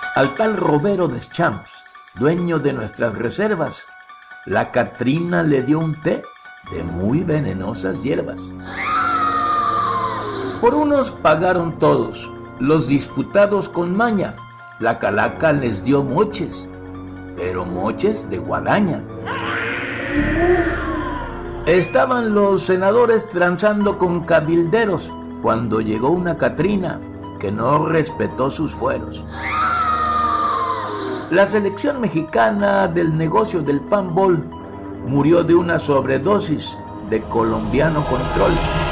Al tal Robero Deschamps, dueño de nuestras reservas, la Catrina le dio un té de muy venenosas hierbas. Por unos pagaron todos, los disputados con maña. La calaca les dio moches, pero moches de guadaña. Estaban los senadores transando con cabilderos cuando llegó una Catrina que no respetó sus fueros. La selección mexicana del negocio del panbol murió de una sobredosis de colombiano control.